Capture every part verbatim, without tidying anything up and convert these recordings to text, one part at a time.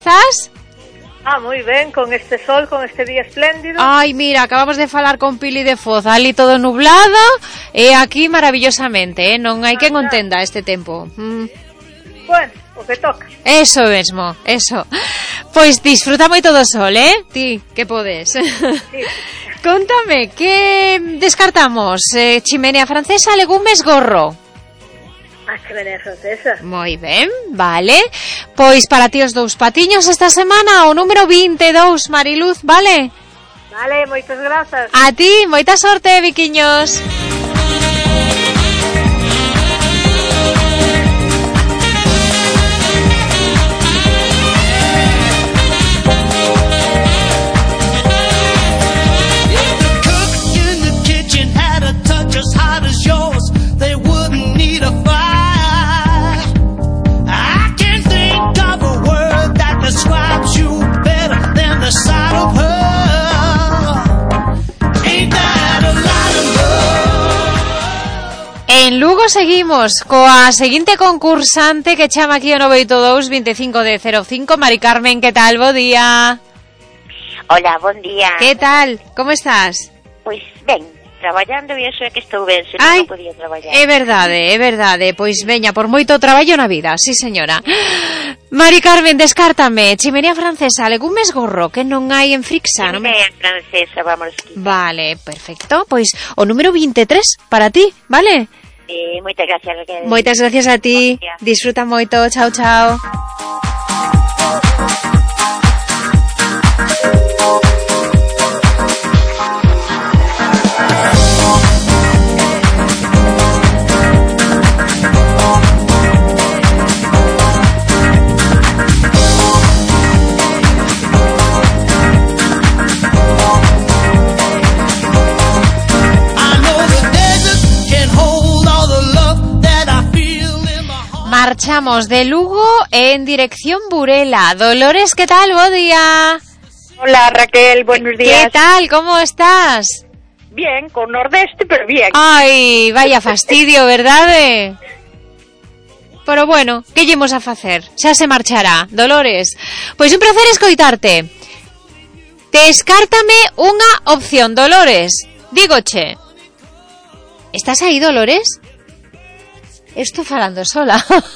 estás? Ah, moi ben, con este sol, con este día espléndido. Ai, mira, acabamos de falar con Pili de Foz, ali todo nublado, e aquí maravillosamente, eh? Non hai quen entenda este tempo. Mm. Bueno, o que toca. Eso mesmo, eso. Pois disfruta moito do sol, eh? Ti, que podes. Sí. Contame, que descartamos? Eh, chimenea francesa, legumes, gorro. A chimenea francesa. Moi ben, vale. Pois para ti os dous patiños esta semana, o número vinte e dous, Mariluz, vale? Vale, moitas grazas. A ti, moita sorte, Viquiños. En Lugo seguimos coa seguinte concursante que chama aquí o nove oito dous, veinticinco de cero cinco. Mari Carmen, que tal? Bo día. Hola, bon día. Que tal? Como estás? Pois ben, traballando e eso é que estou ben, se non, non podía traballar. É verdade, é verdade. Pois veña, por moito traballo na vida, sí señora. Mari Carmen, descártame. Chimenea francesa, legumes, gorro, que non hai en Frixa. Chimenea non me... francesa, vamos. Vale, perfecto. Pois o número veintitrés para ti, vale? Eh, moitas gracias, Raquel. Moitas gracias a ti. Disfruta moito. Chao, chao. Marchamos de Lugo en dirección Burela. Dolores, ¿qué tal? Buen día. Hola, Raquel, buenos días. ¿Qué tal? ¿Cómo estás? Bien, con nordeste, pero bien. Ay, vaya fastidio, ¿verdad? Pero bueno, ¿qué llevamos a facer? Xa se marchará. Dolores, pois un placer escoitarte. Descártame unha opción, Dolores. Dígoche. ¿Estás aí, Dolores? Estou falando sola.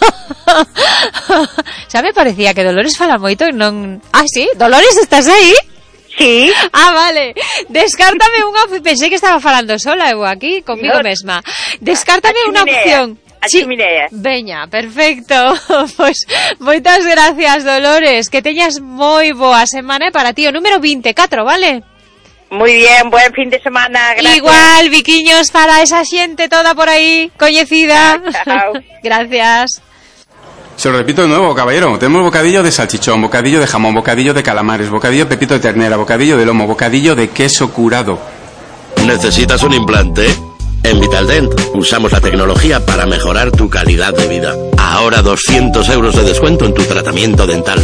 Xa me parecía que Dolores fala moito e non... Ah, sí? Dolores, estás aí? Sí. Ah, vale. Descártame unha... Pensei que estaba falando sola eu aquí, comigo no. mesma. Descártame unha opción. A chimenea. Sí. Veña, perfecto. Pois moitas gracias, Dolores. Que teñas moi boa semana para ti. O número veinticuatro, vale? Muy bien, buen fin de semana, gracias. Igual, Viquiños, para esa xente toda por aí, coñecida. Chao. Gracias. Se lo repito de nuevo, caballero. Tenemos bocadillo de salchichón, bocadillo de jamón, bocadillo de calamares, bocadillo de pepito de ternera, bocadillo de lomo, bocadillo de queso curado. ¿Necesitas un implante? En Vitaldent usamos la tecnología para mejorar tu calidad de vida. Ahora doscientos euros de descuento en tu tratamiento dental.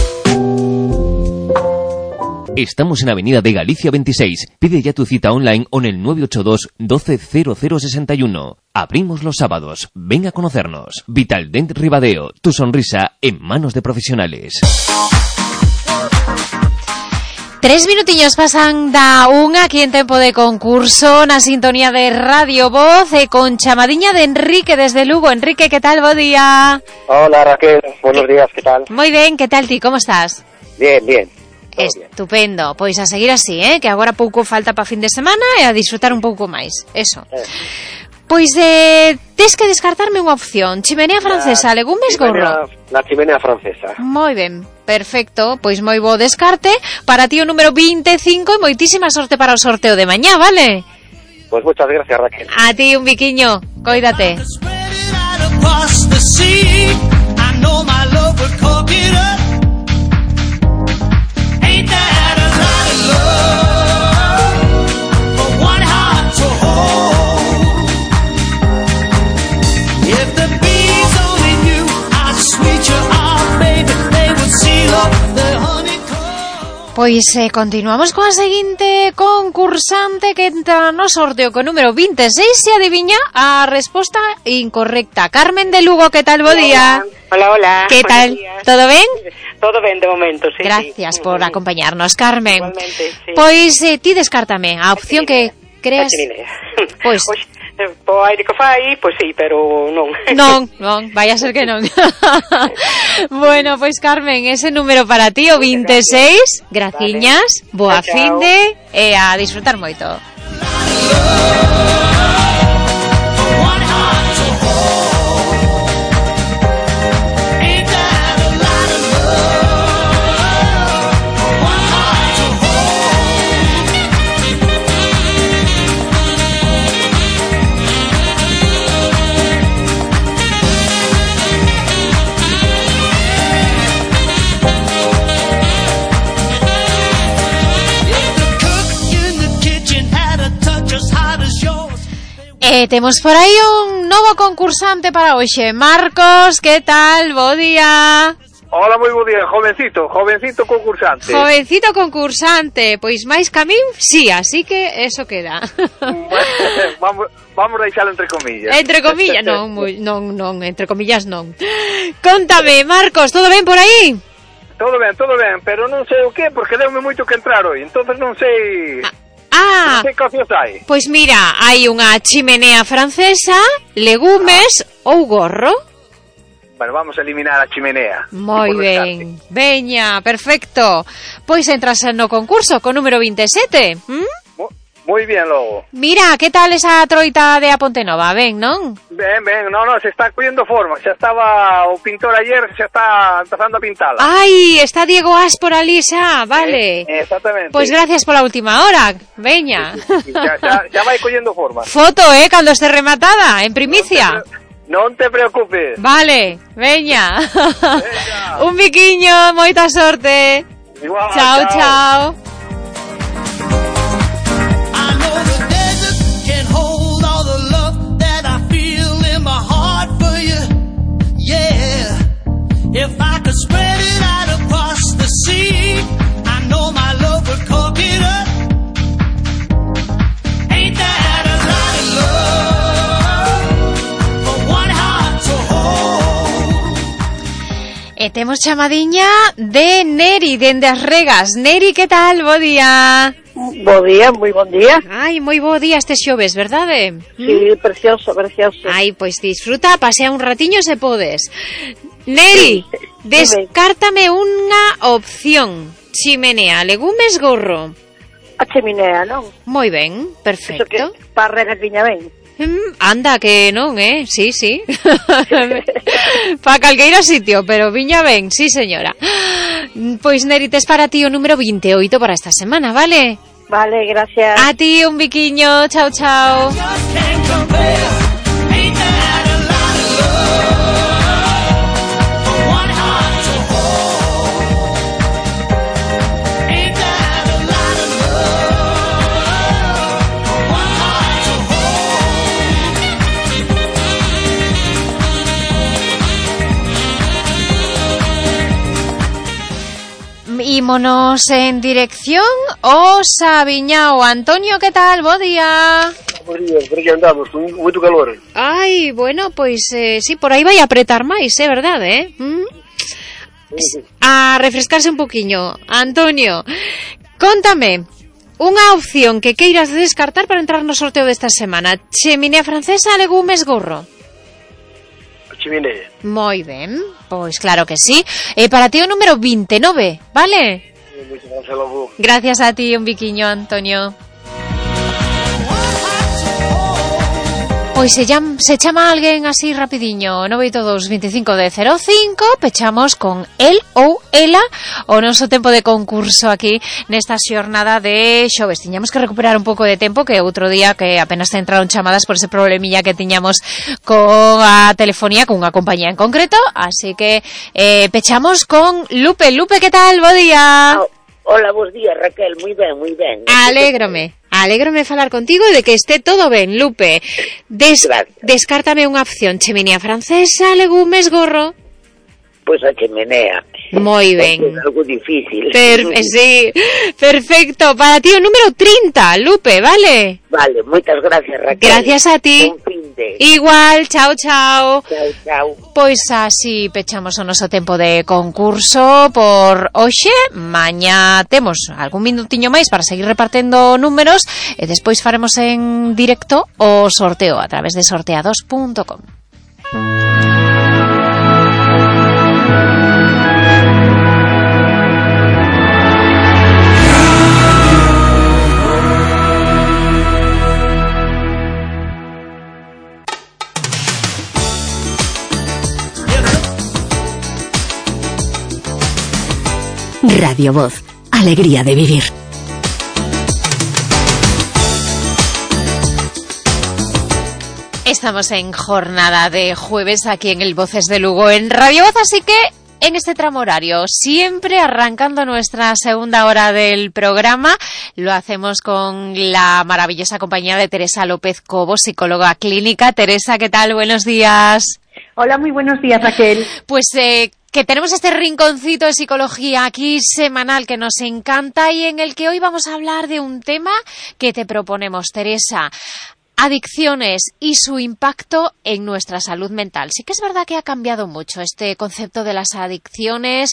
Estamos en Avenida de Galicia veintiséis. Pide ya tu cita online o en el nueve ocho dos, doce, cero cero sesenta y uno. Abrimos los sábados. Ven a conocernos. Vitaldent Ribadeo. Tu sonrisa en manos de profesionales. Tres minutillos pasan da unha aquí en tempo de concurso na sintonía de Radio Voz e con chamadiña de Enrique desde Lugo. Enrique, ¿qué tal? Bo día. Hola, Raquel. Buenos días, ¿qué tal? Moi ben, ¿qué tal ti? ¿Cómo estás? Bien, bien. Estupendo, pois a seguir así, eh? Que agora pouco falta para fin de semana e a disfrutar un pouco máis, eso. Eh. Pois eh, tes que descartarme unha opción. Chimenea francesa, la legumes, chimenea, gorro. La chimenea francesa. Moi ben, perfecto, pois moi bo descarte. Para ti o número veinticinco e moitísima sorte para o sorteo de mañá, vale? Pois muchas gracias, Raquel. A ti un biquiño, coídate. Pois eh, continuamos coa seguinte concursante que entra no sorteo co número veintiséis e adiviña a resposta incorrecta. Carmen de Lugo, que tal? Bo día. Hola, hola. ¿Qué Buenos tal? días. ¿Todo ben? Todo ben de momento, sí. Gracias sí. por acompañarnos, Carmen. Igualmente, sí. Pois eh, ti descártame a opción que creas. Pois Pois, eh, po aire que fai, pois sí, pero non. Non, non, vai a ser que non. Bueno, pois Carmen, ese número para ti, o veintiséis. Graciñas, vale. Boa Chao, chao. finde e a disfrutar moito. Eh, temos por aí un novo concursante para hoxe. Marcos, que tal? Bo día. Hola, moi bo día, jovencito, jovencito concursante. Jovencito concursante, pois máis que a min, sí, así que eso queda. vamos, vamos a deixalo entre comillas. Entre comillas, non, moi, non, non, entre comillas non. Contame, Marcos, todo ben por aí? Todo ben, todo ben, pero non sei o que, porque deume moito que entrar hoy, entonces non sei... Ah, non sei que opcións hai. pois mira, hai unha chimenea francesa, legumes ah. ou gorro. Bueno, vamos a eliminar a chimenea. Moi ben, veña, perfecto. Pois entras no concurso co número veintisiete. ¿Mm? Moi bien, logo. Mira, que tal esa troita de a Pontenova? Ben, non? Ben, ben, no, no, se está collendo forma. Xa estaba o pintor ayer, xa está empezando a pintala. Ai, está Diego As por ali xa, vale. Eh, exactamente. Pois gracias pola última hora, veña. Sí, sí, sí. Xa, xa, xa vai collendo forma. Foto, eh, cando este rematada, en primicia. Non te preocupes. Vale, veña. Veña. Un biquiño, moita sorte. Igual, chao, chao. chao. If I could spread it out across the sea, I know my love would cork it up. Ain't that a lot of love for one heart to hold? E temos chamadiña de Neri, dende as Regas. Neri, que tal? Bo día. Bo día, moi bon día. Ai, moi bo día este xoves, verdade? Sí, ¿Mm? precioso, precioso. Ai, pois disfruta, pasea un ratiño se podes. Neri, sí, descártame unha opción. Chimenea, legumes, gorro. A chimenea, non? Moi ben, perfecto. Eso que parregas viña ben. Mm, anda, que non, eh? Sí, sí. Pa calqueira sitio, pero viña ben, sí, señora. Pois, Neri, tes para ti o número veintioito para esta semana, vale? Vale, gracias. A ti un biquiño, chao, chao. Ímonos en dirección o Sabiñao. Antonio, que tal? Bo día. Bo día, por aquí andamos, con moito calor. Ai, bueno, pois eh, sí, por aí vai a apretar máis, é eh, verdade, eh? ¿Mm? Sí. A refrescarse un poquiño. Antonio, contame unha opción que queiras descartar para entrar no sorteo desta semana. Chimenea francesa, legumes, gorro. Chimenea. Moi ben, pois claro que sí. E para ti o número veintinueve, vale? Gracias a ti, un biquiño, Antonio. Pois se, llam, se chama alguén así rapidiño, nove oito dos veinticinco de cero cinco, pechamos con el ou ela o noso tempo de concurso aquí nesta xornada de xoves. Tiñamos que recuperar un pouco de tempo, que outro día que apenas te entraron chamadas por ese problemilla que tiñamos con a telefonía, con unha compañía en concreto, así que eh, pechamos con Lupe. Lupe, que tal? Bo día. Oh, hola, bos días, Raquel, moi ben, moi ben. Alégrome. Alégrome falar contigo e de que este todo ben, Lupe. Des, descártame unha opción. Chimenea francesa, legumes, gorro. Pois a chimenea. Moi ben. É algo difícil. Per, sí, perfecto. Para ti o número trinta, Lupe, vale? Vale, moitas gracias, Raquel. Gracias a ti. Bon fin igualmente. Igual, chao, chao. Chao, chao. Pois así pechamos o noso tempo de concurso por hoxe. Mañá temos algún minutiño máis para seguir repartendo números e despois faremos en directo o sorteo a través de sorteados punto com. Radio Voz, alegría de vivir. Estamos en jornada de jueves aquí en el Voces de Lugo en Radio Voz, así que en este tramo horario, siempre arrancando nuestra segunda hora del programa, lo hacemos con la maravillosa compañía de Teresa López Cobo, psicóloga clínica. Teresa, ¿qué tal? Buenos días. Hola, muy buenos días, Raquel. Pues eh, que tenemos este rinconcito de psicología aquí semanal que nos encanta y en el que hoy vamos a hablar de un tema que te proponemos, Teresa. Adicciones y su impacto en nuestra salud mental. Sí que es verdad que ha cambiado mucho este concepto de las adicciones.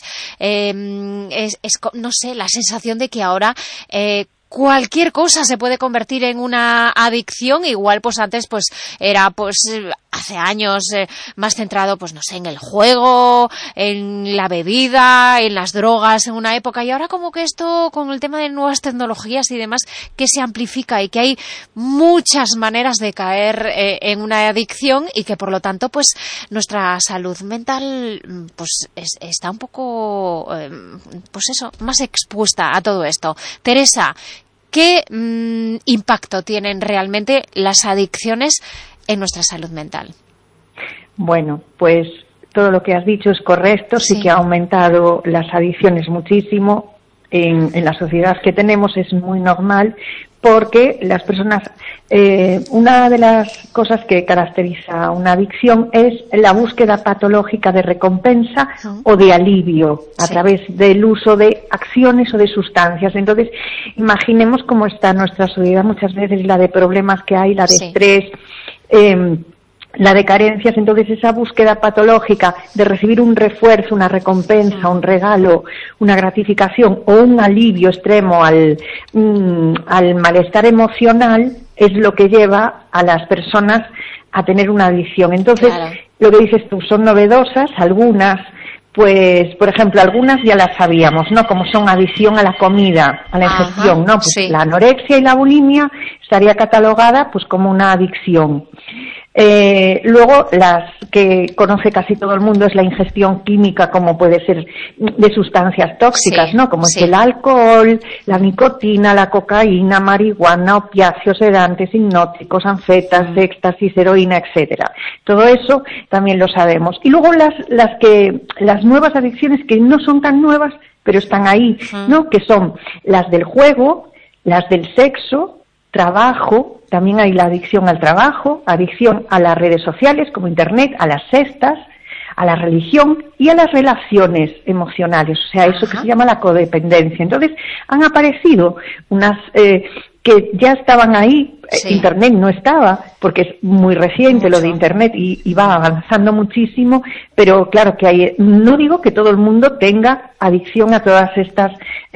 Eh, es, es, no sé, la sensación de que ahora eh, cualquier cosa se puede convertir en una adicción. Igual, pues antes, pues era, pues hace años eh, más centrado, pues no sé, en el juego, en la bebida, en las drogas, en una época. Y ahora como que esto, con el tema de nuevas tecnologías y demás, que se amplifica y que hay muchas maneras de caer eh, en una adicción y que por lo tanto, pues nuestra salud mental, pues es, está un poco, eh, pues eso, más expuesta a todo esto. Teresa, ¿qué mmm, impacto tienen realmente las adicciones en nuestra salud mental? Bueno, pues todo lo que has dicho es correcto, sí, sí que ha aumentado las adicciones muchísimo en, en la sociedad que tenemos, es muy normal porque las personas, eh, una de las cosas que caracteriza una adicción es la búsqueda patológica de recompensa uh-huh. o de alivio a sí. través del uso de acciones o de sustancias. Entonces, imaginemos cómo está nuestra sociedad muchas veces, la de problemas que hay, la de sí. estrés, eh, la de carencias. Entonces esa búsqueda patológica de recibir un refuerzo, una recompensa, un regalo, una gratificación o un alivio extremo al, mm, al malestar emocional es lo que lleva a las personas a tener una adicción. Entonces, claro. lo que dices tú, son novedosas, algunas, pues, por ejemplo, algunas ya las sabíamos, ¿no? Como son adicción a la comida, a la ingestión, Ajá, ¿no? Pues sí. la anorexia y la bulimia estaría catalogada, pues, como una adicción. Eh, luego, las que conoce casi todo el mundo es la ingestión química, como puede ser de sustancias tóxicas, sí, ¿no? Como sí. es el alcohol, la nicotina, la cocaína, marihuana, opiáceos, sedantes, hipnóticos, anfetas, mm. éxtasis, heroína, etcétera. Todo eso también lo sabemos. Y luego las, las que, las nuevas adicciones que no son tan nuevas, pero están ahí, mm. ¿no? Que son las del juego, las del sexo, trabajo, también hay la adicción al trabajo, adicción a las redes sociales como Internet, a las cestas, a la religión y a las relaciones emocionales, o sea, eso Ajá. que se llama la codependencia. Entonces, han aparecido unas eh, que ya estaban ahí, sí. Internet no estaba, porque es muy reciente Mucho. lo de Internet y, y va avanzando muchísimo, pero claro que hay, no digo que todo el mundo tenga adicción a todas estas,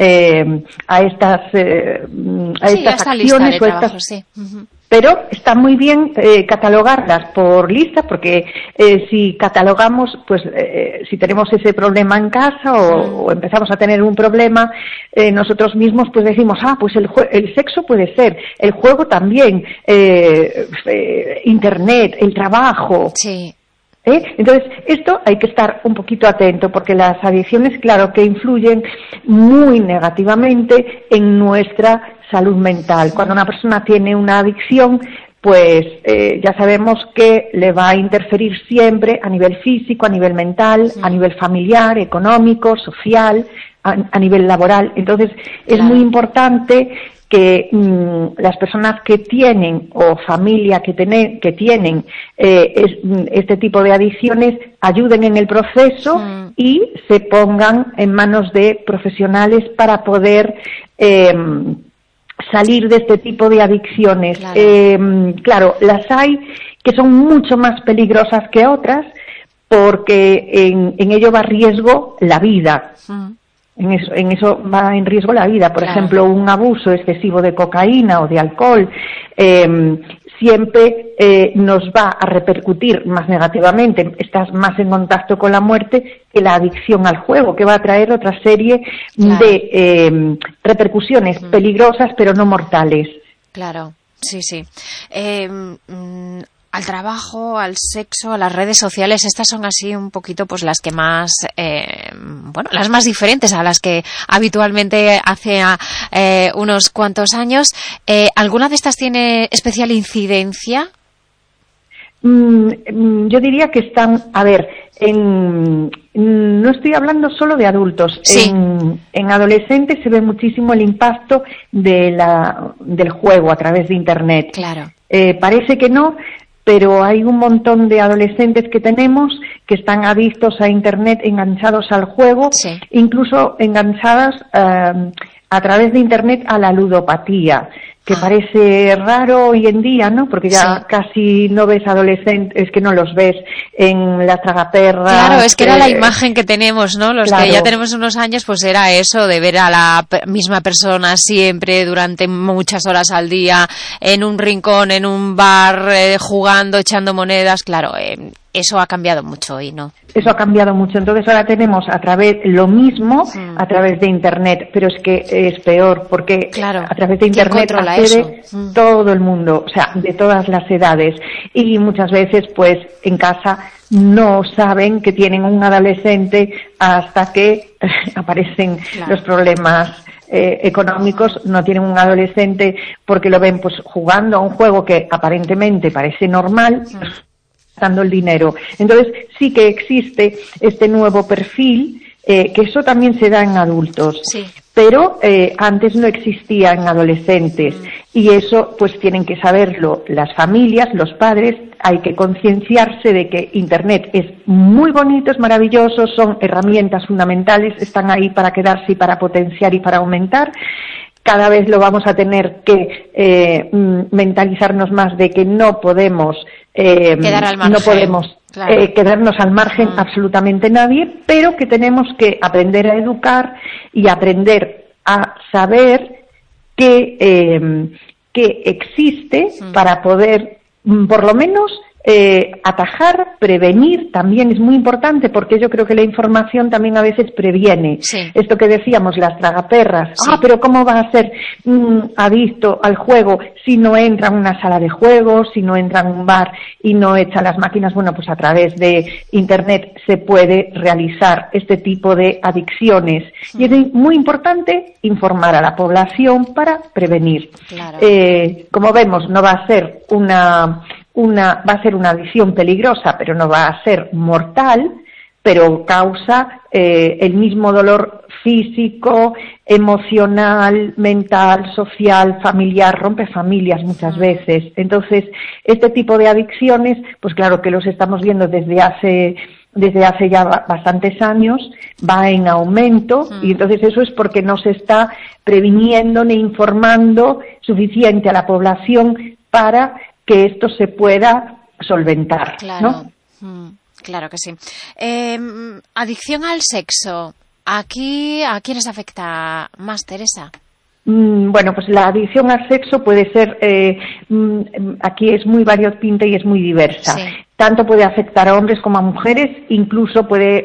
eh, a estas, eh, a sí, estas acciones o trabajo, estas... Sí. Uh-huh. Pero está muy bien eh, catalogarlas por lista, porque eh, si catalogamos, pues eh, si tenemos ese problema en casa o, o empezamos a tener un problema eh, nosotros mismos, pues decimos, ah, pues el, jue- el sexo puede ser, el juego también, eh, eh, Internet, el trabajo. Sí. ¿Eh? Entonces, esto hay que estar un poquito atento, porque las adicciones, claro, que influyen muy negativamente en nuestra salud mental. Cuando una persona tiene una adicción, pues eh, ya sabemos que le va a interferir siempre a nivel físico, a nivel mental, a nivel familiar, económico, social, a, a nivel laboral. Entonces, es claro. muy importante que mmm, las personas que tienen o familia que, ten, que tienen eh, es, este tipo de adicciones ayuden en el proceso mm. y se pongan en manos de profesionales para poder eh, salir de este tipo de adicciones. Claro. Eh, claro, las hay que son mucho más peligrosas que otras, porque en, en ello va a riesgo la vida. Mm. En eso, en eso va en riesgo la vida. Por claro. ejemplo, un abuso excesivo de cocaína o de alcohol eh, siempre eh, nos va a repercutir más negativamente. Estás más en contacto con la muerte que la adicción al juego, que va a traer otra serie claro. de eh, repercusiones mm. peligrosas, pero no mortales. Claro, sí, sí. Eh, mm, al trabajo, al sexo, a las redes sociales, estas son así un poquito pues las que más, eh, bueno, las más diferentes a las que habitualmente hace eh, unos cuantos años. Eh, ¿Alguna de estas tiene especial incidencia? Mm, yo diría que están, a ver, en, no estoy hablando solo de adultos. Sí. En, en adolescentes se ve muchísimo el impacto de la, del juego a través de Internet. Claro. Eh, parece que no, pero hay un montón de adolescentes que tenemos que están adictos a Internet, enganchados al juego, sí. incluso enganchadas eh, a través de Internet a la ludopatía, que ah. parece raro hoy en día, ¿no? Porque ya sí. casi no ves adolescentes, es que no los ves en la tragaperras. Claro, es que eh, era la imagen que tenemos, ¿no? Los claro. que ya tenemos unos años, pues era eso, de ver a la misma persona siempre, durante muchas horas al día, en un rincón, en un bar, eh, jugando, echando monedas, claro, eh, eso ha cambiado mucho hoy, ¿no? Eso ha cambiado mucho. Entonces ahora tenemos a través lo mismo mm. a través de Internet, pero es que es peor porque claro. a través de Internet accede mm. todo el mundo, o sea, de todas las edades, y muchas veces pues en casa no saben que tienen un adolescente hasta que aparecen claro. los problemas eh, económicos. No tienen un adolescente porque lo ven pues jugando a un juego que aparentemente parece normal, mm. dando el dinero. Entonces sí que existe este nuevo perfil, eh, que eso también se da en adultos, sí. pero eh, antes no existía en adolescentes, mm. y eso pues tienen que saberlo las familias, los padres. Hay que concienciarse de que Internet es muy bonito, es maravilloso, son herramientas fundamentales, están ahí para quedarse y para potenciar y para aumentar. Cada vez lo vamos a tener que eh, mentalizarnos más de que no podemos eh, Quedar al margen. no podemos claro. eh, quedarnos al margen mm. absolutamente nadie, pero que tenemos que aprender a educar y aprender a saber que, eh, que existe mm. para poder, por lo menos, Eh, atajar, prevenir, también es muy importante, porque yo creo que la información también a veces previene. Sí. Esto que decíamos, las tragaperras. Sí. Ah, pero ¿cómo va a ser mm, adicto al juego si no entra en una sala de juegos, si no entra en un bar y no echa las máquinas? Bueno, pues a través de Internet se puede realizar este tipo de adicciones. Sí. Y es muy importante informar a la población para prevenir. Claro. Eh, como vemos, no va a ser una... Una, va a ser una adicción peligrosa, pero no va a ser mortal, pero causa eh, el mismo dolor físico, emocional, mental, social, familiar, rompe familias muchas veces. Entonces, este tipo de adicciones, pues claro que los estamos viendo desde hace desde hace ya bastantes años, va en aumento, mm. y entonces eso es porque no se está previniendo ni informando suficiente a la población para que esto se pueda solventar, claro. ¿no? Mm, claro que sí. Eh, adicción al sexo. Aquí, ¿a quiénes afecta más, Teresa? Mm, bueno, pues la adicción al sexo puede ser, eh, mm, aquí es muy variopinta y es muy diversa. Sí. Tanto puede afectar a hombres como a mujeres, incluso puede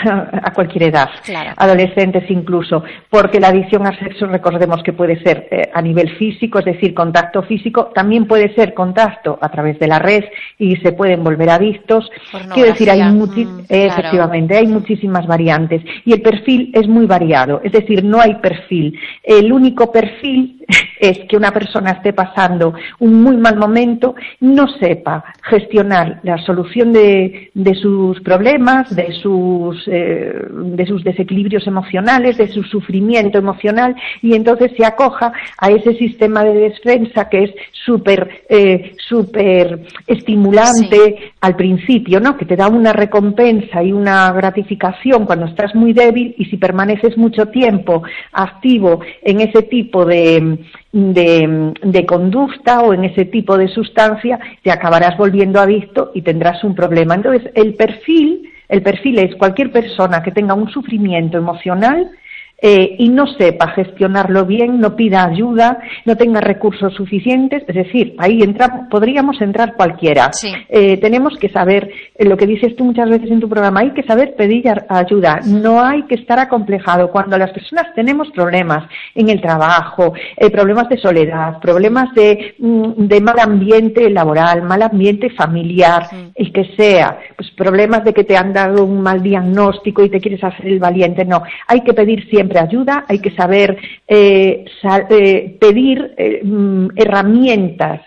a cualquier edad, claro. adolescentes incluso, porque la adicción al sexo, recordemos que puede ser eh, a nivel físico, es decir, contacto físico, también puede ser contacto a través de la red y se pueden volver adictos. Quiero decir, hay muchi- mm, eh, claro. efectivamente, hay muchísimas variantes y el perfil es muy variado, es decir, no hay perfil. El único perfil es que una persona esté pasando un muy mal momento, no sepa gestionar la solución de, de sus problemas, de sus, eh, de sus desequilibrios emocionales, de su sufrimiento emocional, y entonces se acoja a ese sistema de defensa que es súper eh, súper estimulante sí. al principio, ¿no? Que te da una recompensa y una gratificación cuando estás muy débil, y si permaneces mucho tiempo activo en ese tipo de de, de conducta o en ese tipo de sustancia, te acabarás volviendo adicto y tendrás un problema. Entonces, el perfil, el perfil es cualquier persona que tenga un sufrimiento emocional Eh, y no sepa gestionarlo bien, no pida ayuda, no tenga recursos suficientes, es decir, ahí entra, podríamos entrar cualquiera. Sí. Eh, tenemos que saber, eh, lo que dices tú muchas veces en tu programa, hay que saber pedir ayuda, no hay que estar acomplejado. Cuando las personas tenemos problemas en el trabajo, eh, problemas de soledad, problemas de, de mal ambiente laboral, mal ambiente familiar, sí. el que sea, pues problemas de que te han dado un mal diagnóstico y te quieres hacer el valiente, no, hay que pedir siempre ayuda, hay que saber eh, sa eh, pedir eh, herramientas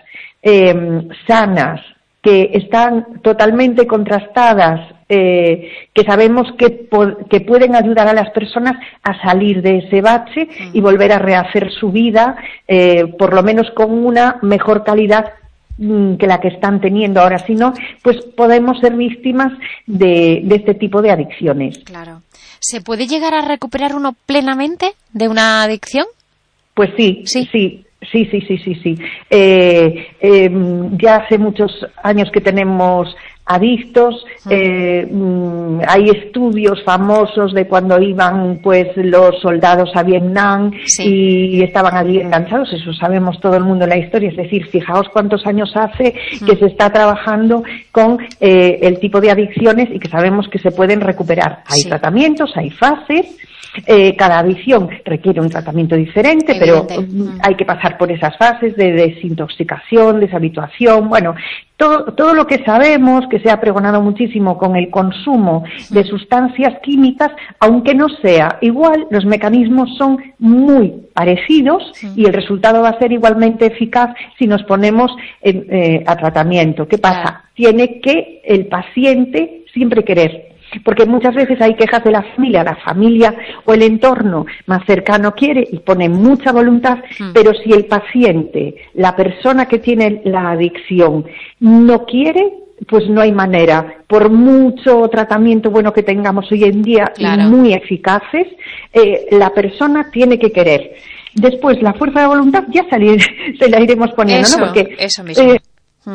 eh, sanas que están totalmente contrastadas, eh, que sabemos que, que pueden ayudar a las personas a salir de ese bache y volver a rehacer su vida, eh, por lo menos con una mejor calidad que la que están teniendo ahora. Si no, pues podemos ser víctimas de, de este tipo de adicciones. Claro. ¿Se puede llegar a recuperar uno plenamente de una adicción? Pues sí, sí, sí, sí, sí, sí, sí. sí. Eh, eh, ya hace muchos años que tenemos adictos, eh, hay estudios famosos de cuando iban pues los soldados a Vietnam sí. y estaban allí enganchados, eso sabemos todo el mundo en la historia, es decir, fijaos cuántos años hace que se está trabajando con eh, el tipo de adicciones y que sabemos que se pueden recuperar. Hay sí. tratamientos, hay fases. Eh, cada adicción requiere un tratamiento diferente, pero mm. hay que pasar por esas fases de desintoxicación, deshabituación, bueno, todo, todo lo que sabemos, que se ha pregonado muchísimo con el consumo de sustancias químicas, aunque no sea igual, los mecanismos son muy parecidos y el resultado va a ser igualmente eficaz si nos ponemos en, eh, a tratamiento. ¿Qué pasa? Claro. Tiene que el paciente siempre querer. Porque muchas veces hay quejas de la familia, la familia o el entorno más cercano quiere y pone mucha voluntad, mm. pero si el paciente, la persona que tiene la adicción, no quiere, pues no hay manera. Por mucho tratamiento bueno que tengamos hoy en día, claro. y muy eficaces, eh, la persona tiene que querer. Después, la fuerza de voluntad ya salir, se la iremos poniendo, eso, ¿no? Porque eso mismo. Eh, mm.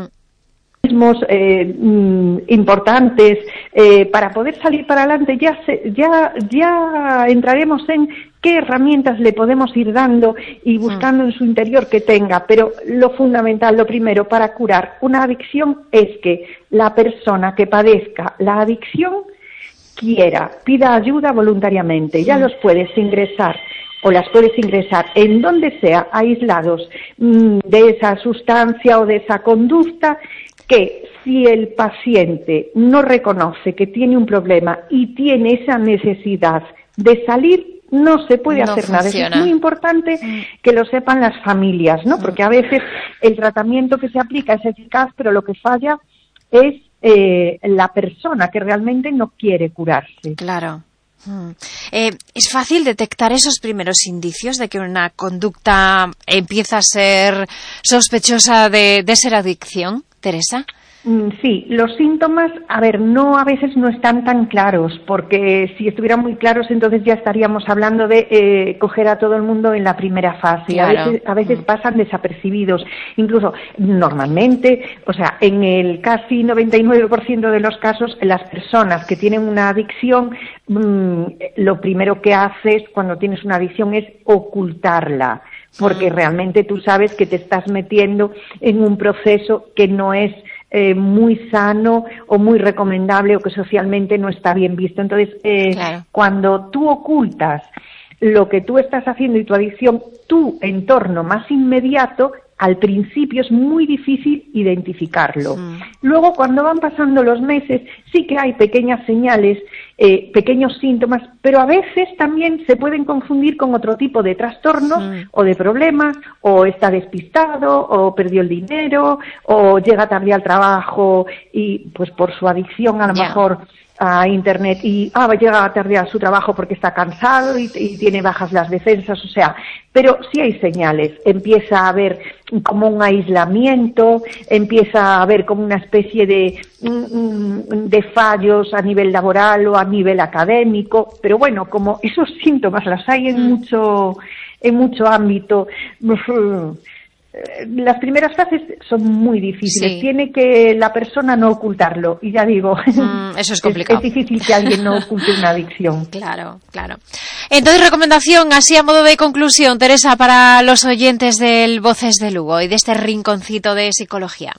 Eh, importantes eh, para poder salir para adelante, ya se, ya ya entraremos en qué herramientas le podemos ir dando y buscando en su interior que tenga, pero lo fundamental, lo primero para curar una adicción es que la persona que padezca la adicción quiera, pida ayuda voluntariamente, ya los puedes ingresar o las puedes ingresar en donde sea, aislados mmm, de esa sustancia o de esa conducta, que si el paciente no reconoce que tiene un problema y tiene esa necesidad de salir, no se puede no hacer funciona. nada. Es muy importante que lo sepan las familias, ¿no? Porque a veces el tratamiento que se aplica es eficaz, pero lo que falla es eh, la persona que realmente no quiere curarse. Claro. Hmm. Eh, ¿Es fácil detectar esos primeros indicios de que una conducta empieza a ser sospechosa de, de ser adicción, Teresa? Sí, los síntomas, a ver, no a veces no están tan claros, porque si estuvieran muy claros entonces ya estaríamos hablando de eh, coger a todo el mundo en la primera fase. Claro. A veces, a veces mm. pasan desapercibidos, incluso normalmente, o sea, en el casi noventa y nueve por ciento de los casos, las personas que tienen una adicción, mmm, lo primero que haces cuando tienes una adicción es ocultarla, porque mm. realmente tú sabes que te estás metiendo en un proceso que no es Eh, muy sano o muy recomendable o que socialmente no está bien visto. Entonces, eh, claro. cuando tú ocultas lo que tú estás haciendo y tu adicción, tu entorno más inmediato, al principio es muy difícil identificarlo. Mm. Luego, cuando van pasando los meses, sí que hay pequeñas señales, eh, pequeños síntomas, pero a veces también se pueden confundir con otro tipo de trastornos mm. o de problemas, o está despistado, o perdió el dinero, o llega tarde al trabajo y pues por su adicción a lo yeah. mejor a internet y ah, llega tarde a su trabajo porque está cansado y, y tiene bajas las defensas, o sea, pero sí hay señales, empieza a haber como un aislamiento, empieza a haber como una especie de, de fallos a nivel laboral o a nivel académico, pero bueno, como esos síntomas las hay en mucho en mucho ámbito. Las primeras fases son muy difíciles. Sí. Tiene que la persona no ocultarlo. Y ya digo, mm, eso es complicado. Es, es difícil que alguien no oculte una adicción. Claro, claro. Entonces, recomendación, así a modo de conclusión, Teresa, para los oyentes del Voces de Lugo y de este rinconcito de psicología.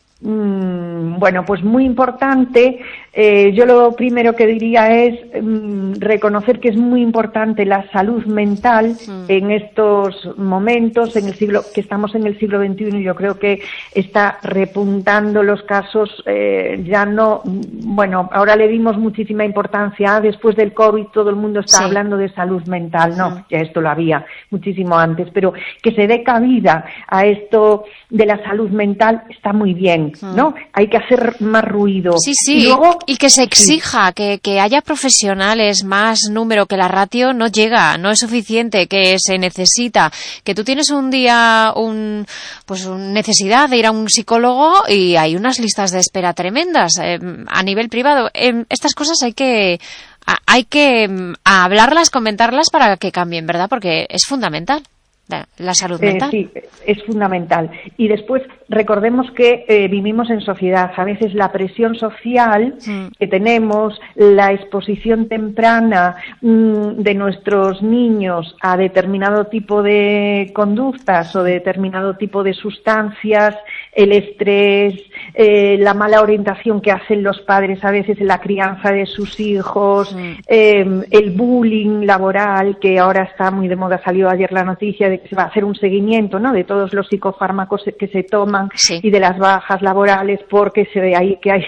Mm, bueno, pues muy importante. Eh, yo lo primero que diría es mm, reconocer que es muy importante la salud mental mm. en estos momentos, en el siglo que estamos en el siglo veintiuno. Yo creo que está repuntando los casos. Eh, ya no, bueno, ahora le dimos muchísima importancia. Después del COVID todo el mundo está sí. hablando de salud mental. No, mm. ya esto lo había muchísimo antes, pero que se dé cabida a esto de la salud mental está muy bien, ¿no? Hay que hacer más ruido. Sí, sí. Y luego, y que se exija, sí. que, que haya profesionales, más número, que la ratio no llega, no es suficiente, que se necesita, que tú tienes un día un pues una necesidad de ir a un psicólogo y hay unas listas de espera tremendas eh, a nivel privado. Eh, estas cosas hay que a, hay que um, hablarlas, comentarlas para que cambien, ¿verdad? Porque es fundamental. La salud mental. Eh, sí, es fundamental. Y después, recordemos que eh, vivimos en sociedad. A veces la presión social mm. que tenemos, la exposición temprana mm, de nuestros niños a determinado tipo de conductas o de determinado tipo de sustancias, el estrés, eh, la mala orientación que hacen los padres a veces en la crianza de sus hijos, mm. eh, el bullying laboral, que ahora está muy de moda, salió ayer la noticia de que se va a hacer un seguimiento, ¿no?, de todos los psicofármacos que se toman sí. y de las bajas laborales, porque se ve ahí que hay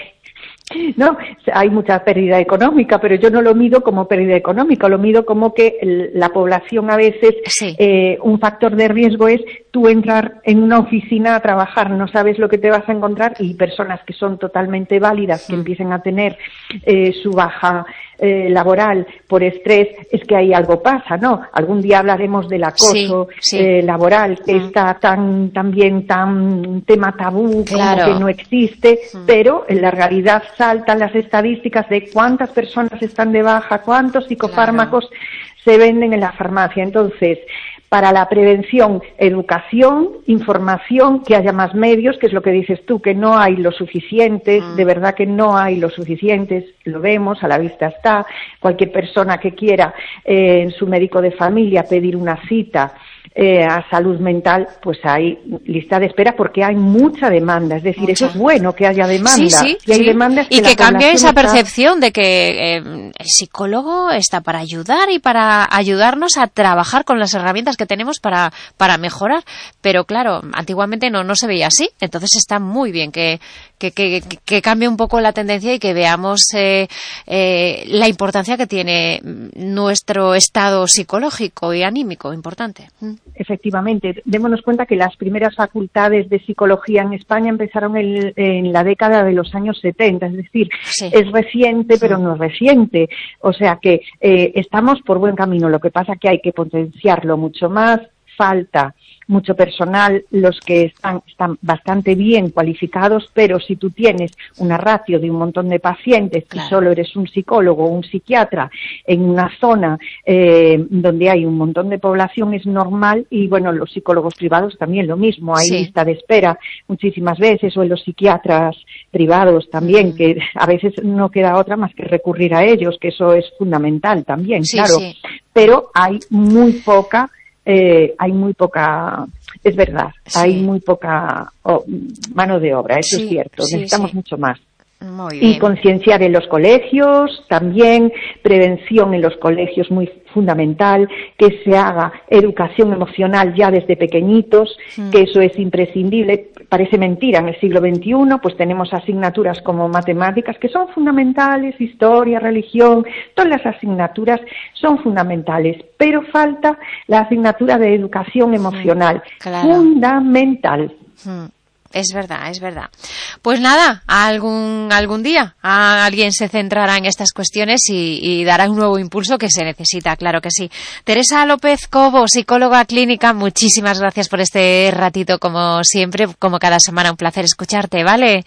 no hay mucha pérdida económica, pero yo no lo mido como pérdida económica, lo mido como que el, la población a veces sí. eh, un factor de riesgo es tú entrar en una oficina a trabajar, no sabes lo que te vas a encontrar, y personas que son totalmente válidas, que mm. empiecen a tener eh, su baja eh, laboral por estrés, es que ahí algo pasa, ¿no? Algún día hablaremos del acoso sí, sí. Eh, laboral, que mm. está tan también tan tema tabú, claro. como que no existe, mm. pero en la realidad saltan las estadísticas de cuántas personas están de baja, cuántos psicofármacos claro. se venden en la farmacia. Entonces, para la prevención, educación, información, que haya más medios, que es lo que dices tú, que no hay lo suficientes, mm. de verdad que no hay lo suficientes, lo vemos, a la vista está. Cualquier persona que quiera eh, en su médico de familia pedir una cita eh, a salud mental, pues hay lista de espera porque hay mucha demanda. Es decir, mucha. Eso es bueno que haya demanda. Sí, sí, y hay sí. demandas que y que cambie esa está... percepción de que eh, el psicólogo está para ayudar y para ayudarnos a trabajar con las herramientas que tenemos para, para mejorar. Pero claro, antiguamente no, no se veía así. Entonces está muy bien que, que, que, que cambie un poco la tendencia y que veamos eh, eh, la importancia que tiene nuestro estado psicológico y anímico. Importante. Efectivamente, démonos cuenta que las primeras facultades de psicología en España empezaron en, en la década de los años setenta, es decir, sí. es reciente, pero sí. no es reciente. O sea que eh, estamos por buen camino. Lo que pasa es que hay que potenciarlo mucho más. Falta mucho personal, los que están, están bastante bien cualificados, pero si tú tienes una ratio de un montón de pacientes claro. y solo eres un psicólogo o un psiquiatra en una zona eh, donde hay un montón de población, es normal. Y bueno, los psicólogos privados también lo mismo, hay sí. lista de espera muchísimas veces, o en los psiquiatras privados también, mm. que a veces no queda otra más que recurrir a ellos, que eso es fundamental también, sí, claro, sí. pero hay muy poca Eh, hay muy poca, es verdad, sí. hay muy poca oh, mano de obra, eso sí, es cierto, sí, necesitamos sí. mucho más. Muy bien. Y concienciar en los colegios, también prevención en los colegios, muy fundamental, que se haga educación emocional ya desde pequeñitos, mm. que eso es imprescindible. Parece mentira, en el siglo veintiuno pues tenemos asignaturas como matemáticas que son fundamentales, historia, religión, todas las asignaturas son fundamentales, pero falta la asignatura de educación emocional, mm, claro. fundamental. Mm. Es verdad, es verdad. Pues nada, algún algún día alguien se centrará en estas cuestiones y, y dará un nuevo impulso que se necesita, claro que sí. Teresa López Cobo, psicóloga clínica, muchísimas gracias por este ratito, como siempre, como cada semana, un placer escucharte, ¿vale?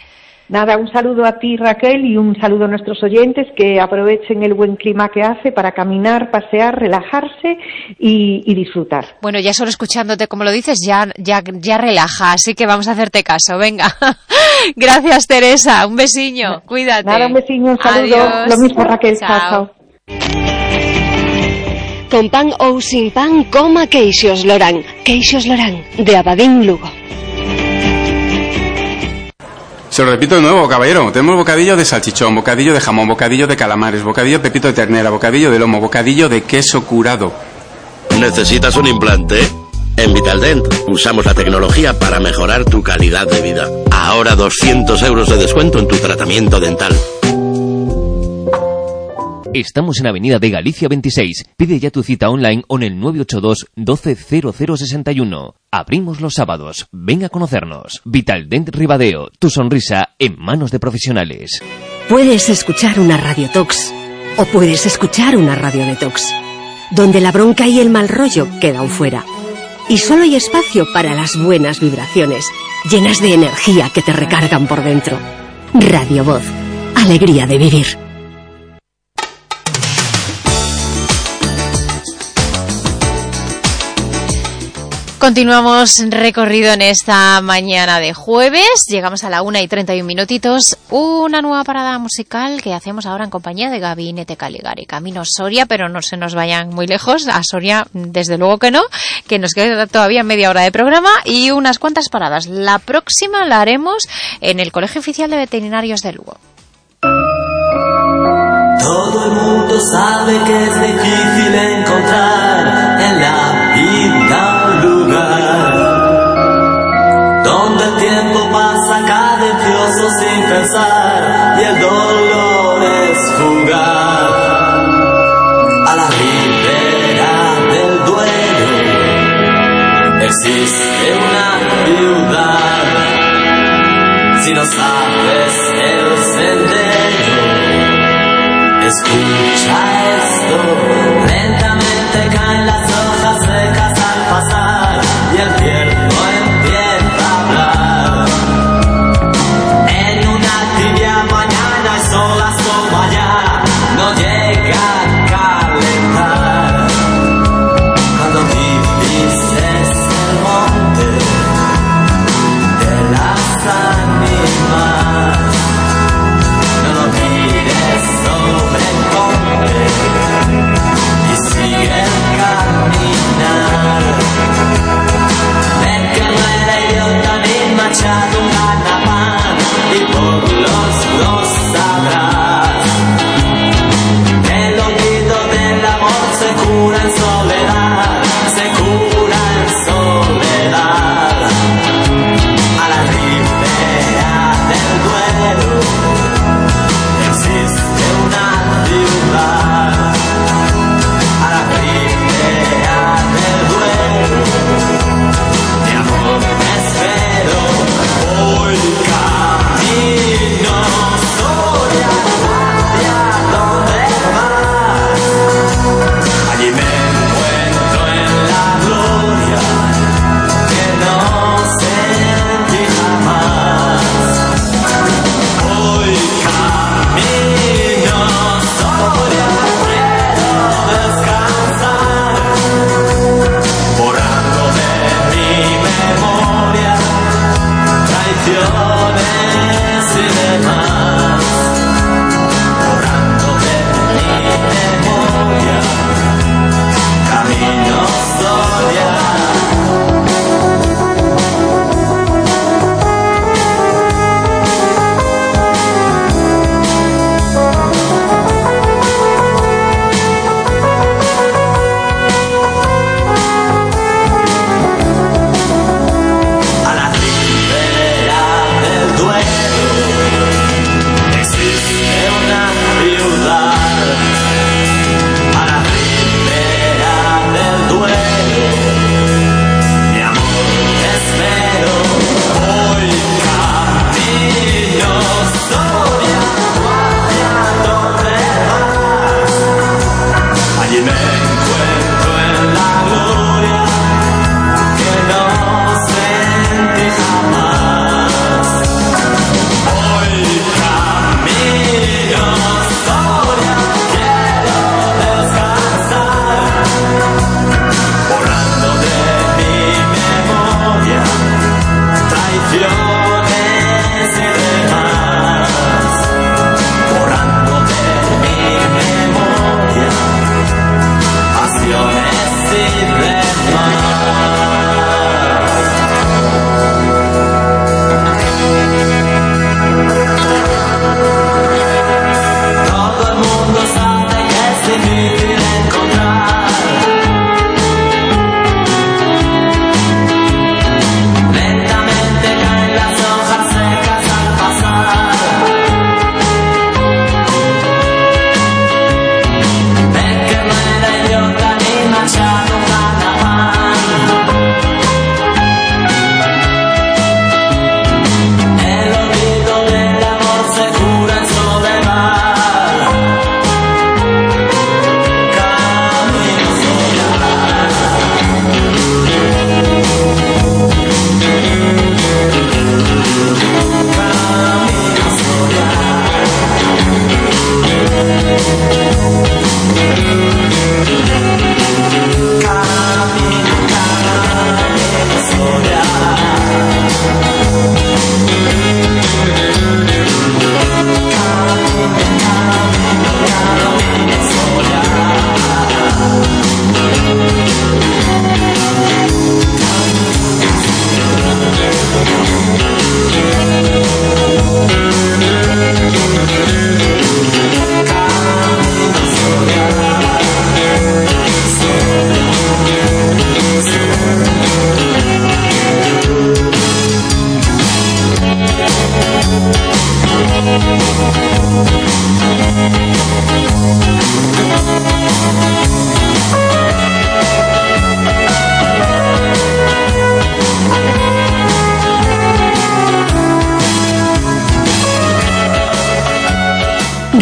Nada, un saludo a ti, Raquel, y un saludo a nuestros oyentes que aprovechen el buen clima que hace para caminar, pasear, relajarse y, y disfrutar. Bueno, ya solo escuchándote como lo dices, ya, ya, ya relaja, así que vamos a hacerte caso, venga. Gracias, Teresa, un besiño, cuídate. Nada, un besiño, un saludo. Adiós. Lo mismo, Raquel, chao, Chao. chao. Con pan ou sin pan, coma queixos Lorán. Queixos Lorán, de Abadín, Lugo. Se lo repito de nuevo, caballero. Tenemos bocadillo de salchichón, bocadillo de jamón, bocadillo de calamares, bocadillo de pepito de ternera, bocadillo de lomo, bocadillo de queso curado. ¿Necesitas un implante? En Vitaldent usamos la tecnología para mejorar tu calidad de vida. Ahora doscientos euros de descuento en tu tratamiento dental. Estamos en Avenida de Galicia veintiséis. Pide ya tu cita online o en el nueve ocho dos, doce, cero cero sesenta y uno. Abrimos los sábados. Ven a conocernos. Vitaldent Ribadeo. Tu sonrisa en manos de profesionales. Puedes escuchar una radiotox o puedes escuchar una radio detox, donde la bronca y el mal rollo quedan fuera. Y solo hay espacio para las buenas vibraciones, llenas de energía que te recargan por dentro. Radio Voz. Alegría de vivir. Continuamos recorrido en esta mañana de jueves. Llegamos a la una y treinta y un minutitos. Una nueva parada musical que hacemos ahora en compañía de Gabinete Caligari. Camino Soria, pero no se nos vayan muy lejos. A Soria, desde luego que no, que nos queda todavía media hora de programa y unas cuantas paradas. La próxima la haremos en el Colegio Oficial de Veterinarios de Lugo. Todo el mundo sabe que es difícil encontrar en la vida un lugar donde el tiempo pasa cadencioso sin pensar y el dolor es jugar a la ribera del duelo. Existe una ciudad si no sabes el sendero. Escucha esto, lentamente caen las hojas secas al pasar y el tierno empieza a hablar. En una tibia mañana el sol asoma ya, no llega a calentar. Cuando divises el monte de las ánimas, no lo mires sobre el monte y sigue el caminar.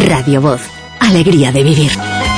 Radio Voz, alegría de vivir.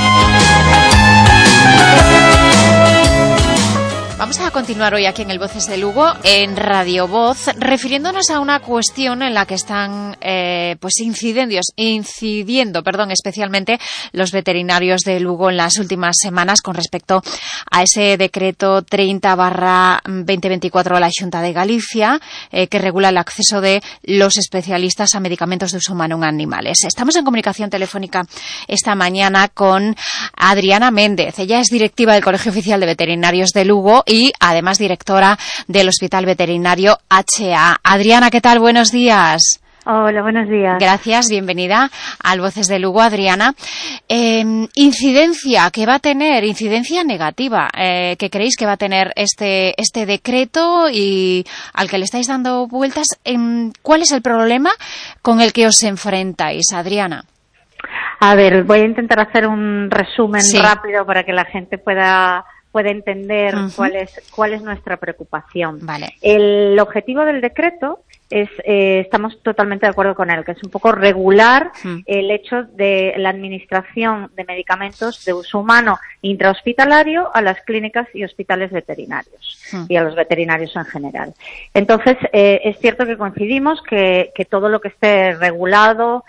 Vamos a continuar hoy aquí en el Voces de Lugo, en Radio Voz, refiriéndonos a una cuestión en la que están eh, pues incidiendo, incidiendo perdón, especialmente los veterinarios de Lugo en las últimas semanas con respecto a ese decreto treinta barra veinte veinticuatro de la Xunta de Galicia eh, que regula el acceso de los especialistas a medicamentos de uso humano en animales. Estamos en comunicación telefónica esta mañana con Adriana Méndez. Ella es directiva del Colegio Oficial de Veterinarios de Lugo y además directora del Hospital Veterinario H A. Adriana, ¿qué tal? Buenos días. Hola, buenos días. Gracias, bienvenida al Voces de Lugo, Adriana. Eh, incidencia que va a tener, incidencia negativa, eh, que creéis que va a tener este este decreto y al que le estáis dando vueltas. Eh, ¿Cuál es el problema con el que os enfrentáis, Adriana? A ver, voy a intentar hacer un resumen sí. rápido para que la gente pueda... puede entender uh-huh. cuál es cuál es nuestra preocupación. Vale. El objetivo del decreto es, eh, estamos totalmente de acuerdo con él, que es un poco regular uh-huh. el hecho de la administración de medicamentos de uso humano intrahospitalario a las clínicas y hospitales veterinarios uh-huh. y a los veterinarios en general. Entonces, eh, es cierto que coincidimos que, que todo lo que esté regulado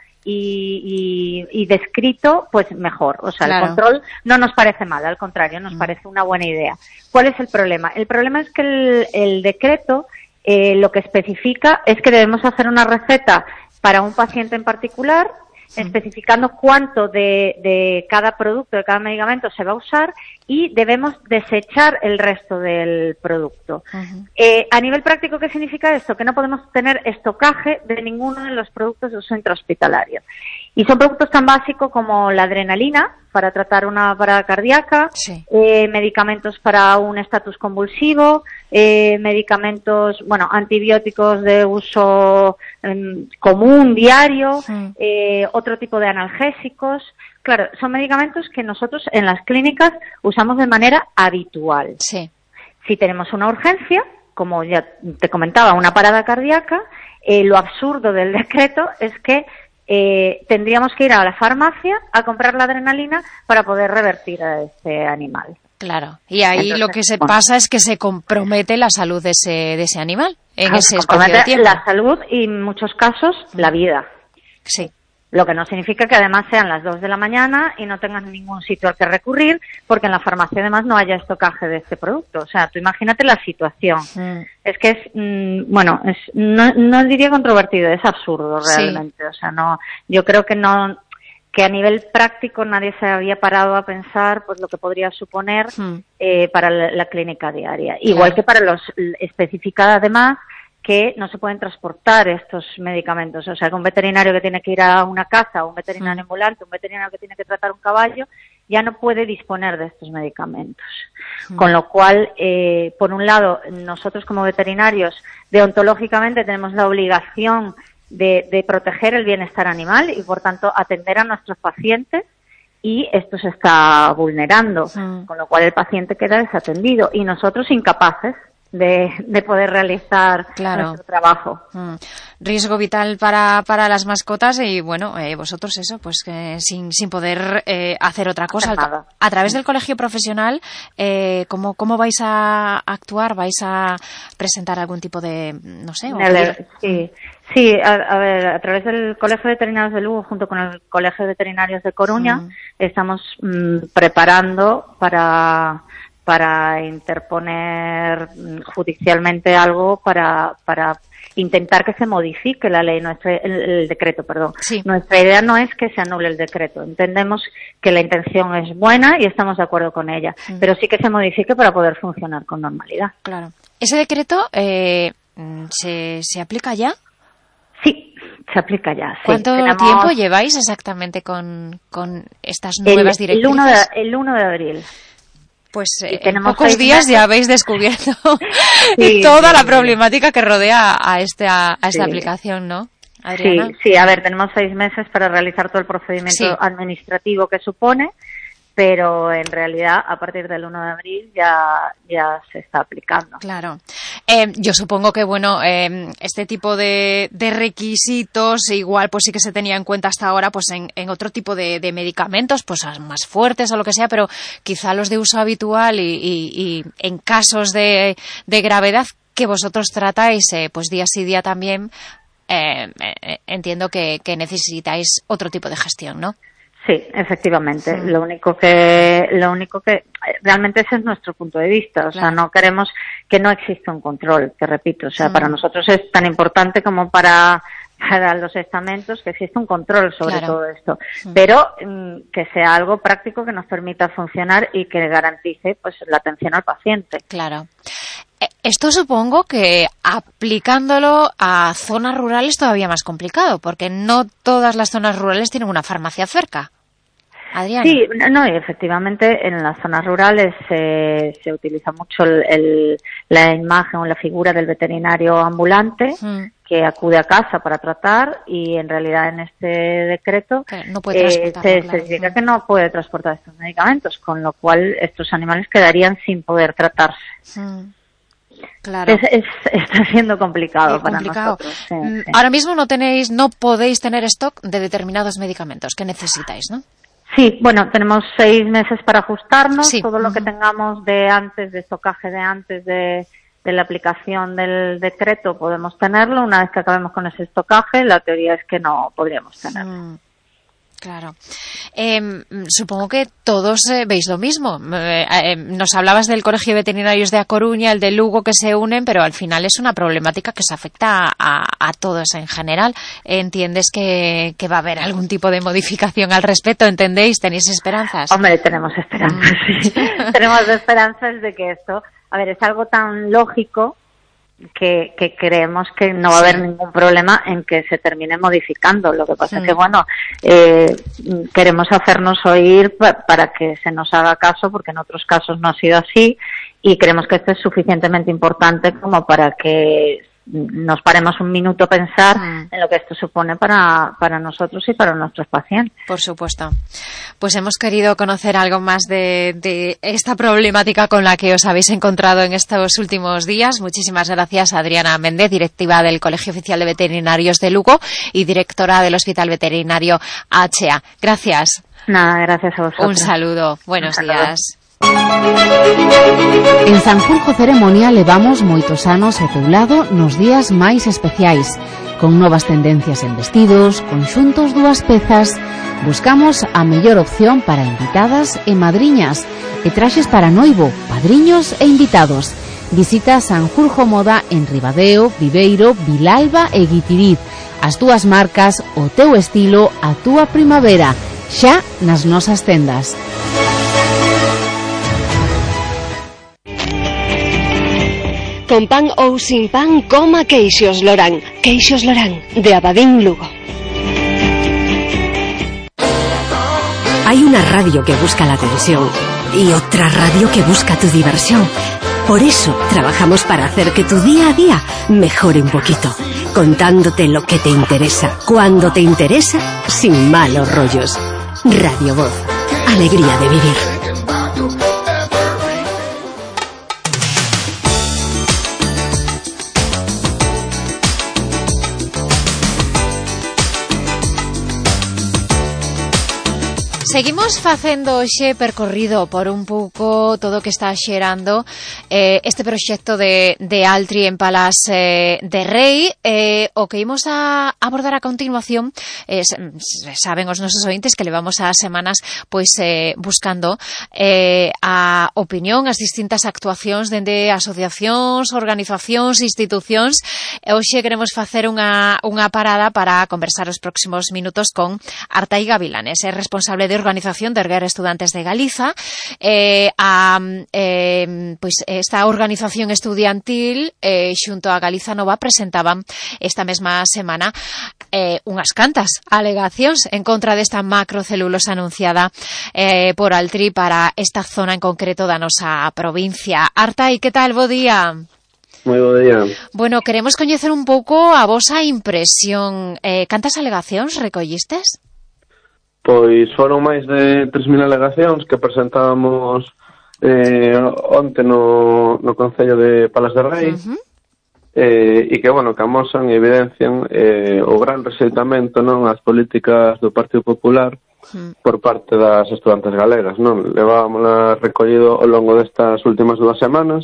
Y, y, y descrito, pues mejor. O sea, claro. el control no nos parece mal, al contrario, nos mm. parece una buena idea. ¿Cuál es el problema? El problema es que el, el decreto eh, lo que especifica es que debemos hacer una receta para un paciente en particular, sí. especificando cuánto de, de cada producto, de cada medicamento se va a usar y debemos desechar el resto del producto. Uh-huh. Eh, a nivel práctico, ¿qué significa esto? Que no podemos tener estocaje de ninguno de los productos de uso intrahospitalario. Y son productos tan básicos como la adrenalina para tratar una parada cardíaca, sí. eh, medicamentos para un estatus convulsivo, eh, medicamentos, bueno, antibióticos de uso eh, común, diario, sí. eh, otro tipo de analgésicos. Claro, son medicamentos que nosotros en las clínicas usamos de manera habitual. Sí. Si tenemos una urgencia, como ya te comentaba, una parada cardíaca, eh, lo absurdo del decreto es que eh, tendríamos que ir a la farmacia a comprar la adrenalina para poder revertir a este animal. Claro, y ahí Entonces, lo que se bueno, pasa es que se compromete la salud de ese, de ese animal en claro, ese espacio de tiempo. La salud y en muchos casos la vida. Sí. Lo que no significa que además sean las dos de la mañana y no tengas ningún sitio al que recurrir, porque en la farmacia además no haya estocaje de este producto. O sea, tú imagínate la situación. Mm. Es que es, mmm, bueno, es no, no diría controvertido, es absurdo realmente. Sí. O sea, no, yo creo que no, que a nivel práctico nadie se había parado a pensar pues lo que podría suponer mm. eh, para la, la clínica diaria. Claro. Igual que para los, especificada además, que no se pueden transportar estos medicamentos. O sea, que un veterinario que tiene que ir a una casa, un veterinario ambulante, un veterinario que tiene que tratar un caballo, ya no puede disponer de estos medicamentos. Mm. Con lo cual, eh, por un lado, nosotros como veterinarios, deontológicamente tenemos la obligación de, de proteger el bienestar animal y, por tanto, atender a nuestros pacientes, y esto se está vulnerando, mm. con lo cual el paciente queda desatendido y nosotros incapaces De, de poder realizar claro. nuestro trabajo. Mm. Riesgo vital para, para las mascotas y, bueno, eh, vosotros eso, pues eh, sin, sin poder eh, hacer otra cosa. Nada. A través del colegio profesional, eh, ¿cómo, ¿cómo vais a actuar? ¿Vais a presentar algún tipo de, no sé? O el, sí, sí a, a ver, a través del Colegio de Veterinarios de Lugo, junto con el Colegio de Veterinarios de Coruña, mm. estamos mm, preparando para... para interponer judicialmente algo para para intentar que se modifique la ley, nuestra, el, el decreto, perdón. Sí. Nuestra idea no es que se anule el decreto. Entendemos que la intención es buena y estamos de acuerdo con ella, mm. pero sí que se modifique para poder funcionar con normalidad. Claro. ¿Ese decreto eh, se, se aplica ya? Sí, se aplica ya. Sí. ¿Cuánto Tenemos... tiempo lleváis exactamente con, con estas nuevas el, directrices? El uno de, el uno de abril. Pues eh, en pocos días meses. Ya habéis descubierto sí, toda sí, la sí. problemática que rodea a esta, a esta sí. aplicación, ¿no, Adriana? Sí, sí, a ver, tenemos seis meses para realizar todo el procedimiento sí. administrativo que supone, pero en realidad a partir del uno de abril ya, ya se está aplicando. Claro. Eh, yo supongo que, bueno, eh, este tipo de, de requisitos igual pues sí que se tenía en cuenta hasta ahora pues en, en otro tipo de, de medicamentos, pues más fuertes o lo que sea, pero quizá los de uso habitual y, y, y en casos de, de gravedad que vosotros tratáis eh, pues día sí día también, eh, eh, entiendo que, que necesitáis otro tipo de gestión, ¿no? Sí, efectivamente. Sí. Lo único que, lo único que, realmente ese es nuestro punto de vista. O claro. sea, no queremos que no exista un control, te repito. O sea, Mm. para nosotros es tan importante como para, para los estamentos que exista un control sobre Claro. todo esto. Mm. Pero mm, que sea algo práctico que nos permita funcionar y que garantice, pues, la atención al paciente. Claro. Eh, Esto supongo que aplicándolo a zonas rurales es todavía más complicado, porque no todas las zonas rurales tienen una farmacia cerca. Adriana. Sí, no, y efectivamente en las zonas rurales se, se utiliza mucho el, el- la imagen o la figura del veterinario ambulante Mm. que acude a casa para tratar, y en realidad en este decreto no puede eh, transportarlo, se claro. especifica que no puede transportar estos medicamentos, con lo cual estos animales quedarían sin poder tratarse. Mm. Claro. Es, es- está siendo complicado Qué para complicado. nosotros. sí, Mm, sí. Ahora mismo no tenéis, no podéis tener stock de determinados medicamentos que necesitáis, ¿no? Sí, bueno, tenemos seis meses para ajustarnos. Sí. Todo lo que tengamos de antes, de estocaje de antes de, de la aplicación del decreto, podemos tenerlo. Una vez que acabemos con ese estocaje, la teoría es que no podríamos tenerlo. Mm, claro. Eh, supongo que todos eh, veis lo mismo. Eh, eh, nos hablabas del Colegio de Veterinarios de A Coruña, el de Lugo, que se unen, pero al final es una problemática que se afecta a, a todos en general. ¿Entiendes que, que va a haber algún tipo de modificación al respecto? ¿Entendéis? ¿Tenéis esperanzas? Hombre, tenemos esperanzas, sí. Tenemos esperanzas de que esto, a ver, es algo tan lógico que, que creemos que no va a haber Sí. ningún problema en que se termine modificando. Lo que pasa Mm. es que, bueno, eh, queremos hacernos oír pa- para que se nos haga caso, porque en otros casos no ha sido así, y creemos que esto es suficientemente importante como para que nos paremos un minuto a pensar Mm. en lo que esto supone para, para nosotros y para nuestros pacientes. Por supuesto. Pues hemos querido conocer algo más de, de esta problemática con la que os habéis encontrado en estos últimos días. Muchísimas gracias, Adriana Méndez, directiva del Colegio Oficial de Veterinarios de Lugo y directora del Hospital Veterinario H A. Gracias. Nada, gracias a vosotros. Un saludo. Buenos Un saludo. días. En Sanjurjo Ceremonia levamos moitos anos ao teu lado nos días máis especiais, con novas tendencias en vestidos, conxuntos, dúas pezas. Buscamos a mellor opción para invitadas e madriñas, e traxes para noivo, padriños e invitados. Visita Sanjurjo Moda en Ribadeo, Viveiro, Vilalba e Guitiriz. As túas marcas, o teu estilo, a túa primavera, xa nas nosas tendas. Con pan ou sin pan, coma Queixos Lorán. Queixos Lorán, de Abadín, Lugo. Hay una radio que busca la atención y otra radio que busca tu diversión. Por eso trabajamos para hacer que tu día a día mejore un poquito, contándote lo que te interesa, cuando te interesa, sin malos rollos. Radio Voz, alegría de vivir. Seguimos facendo xe percorrido por un pouco todo o que está xerando eh, este proxecto de, de Altri en Palas eh, de Rei. Eh, o que imos a abordar a continuación eh, saben os nosos ointes que levamos as semanas pois eh, buscando eh, a opinión, as distintas actuacións dende asociacións, organizacións, institucións. E hoxe queremos facer unha, unha parada para conversar os próximos minutos con Artai Gavilanes, é responsable de Organización de Erguer Estudantes de Galiza. eh, a, eh, pois esta organización estudiantil eh, xunto a Galiza Nova presentaban esta mesma semana eh, unhas cantas alegacións en contra desta macrocelulosa anunciada eh, por Altri para esta zona en concreto da nosa provincia. Artai, que tal? Bo día. Moi bo día. Bueno, queremos coñecer un pouco a vosa impresión. Eh, cantas alegacións recollistes? Pois foron máis de tres mil alegacións que presentábamos eh, onte no, no Concello de Palas de Rei. Uh-huh. eh, e que, bueno, que amosan e evidencian eh, o gran rexeitamento, non, as políticas do Partido Popular mm. por parte das estudantes galegas, non? Levábamos recollido ao longo destas últimas dúas semanas